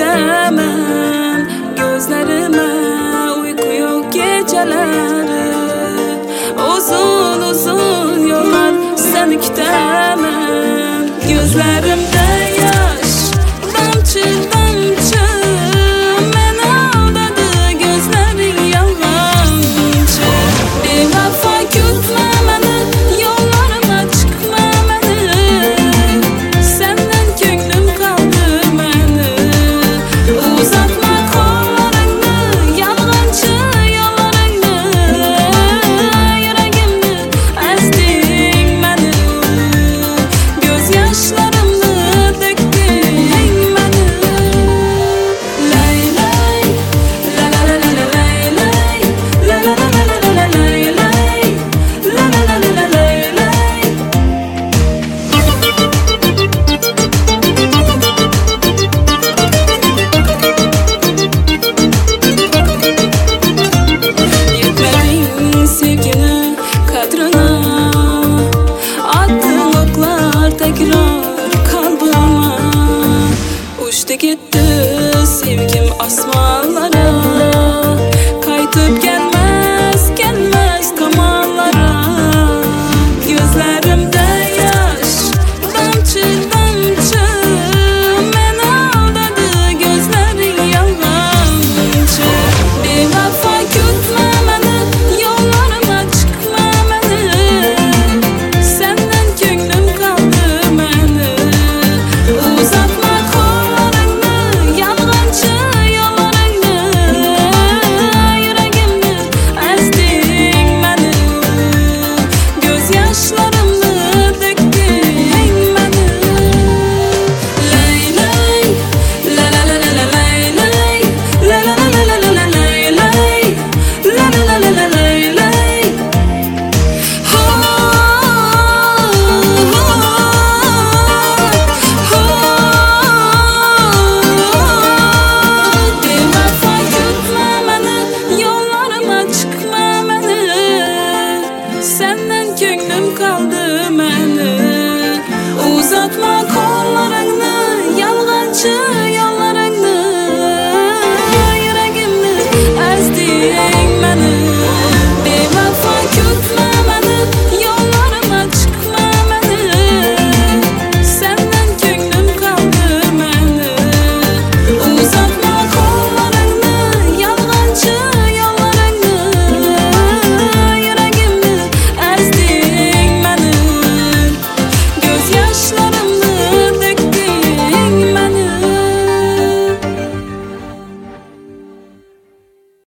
diktamen gözlerime, uyku yok geceleri. Uzun uzun yollar seni diktamen, gözlerimde yaş damcı damcı. Beni aldadı gözlerin yalancı. Bir vefa gütme beni, yollarıma çıkma beni. Senden gönlüm kaldı beni. Uzatma kollarını, yalancı yollarını. Yüreğimde ezdin beni, gözyaşlarımla döktün beni. Lay lay, la la la la lay lay, la la la la la lay lay, la la la la lay lay. Yetmedin sevgine, kadrına, attın oklar tekrar kalbıma. Uçtu gitti sevgim asmanlara, kaytıp gelmez gelmez kamanlara. Gözlerimde yaş damcı damcı. Beni aldadı gözlerin yalancı. Bir vefa gütme beni, yollarıma çıkma beni. Senden gönlüm kaldı beni. Uzatma kollarını, yalancı yollarını. Yüreğimde ezdin beni, gözyaşlarımla döktün beni. Lay lay, la la la la lay lay, la la la la la lay lay, la la la la lay lay. Ho bir vefa gütme beni, yollarıma çıkma beni. Senden gönlüm kaldı beni. Uzatma kollarını, yalancı yollarını. Yüreğimde ezdin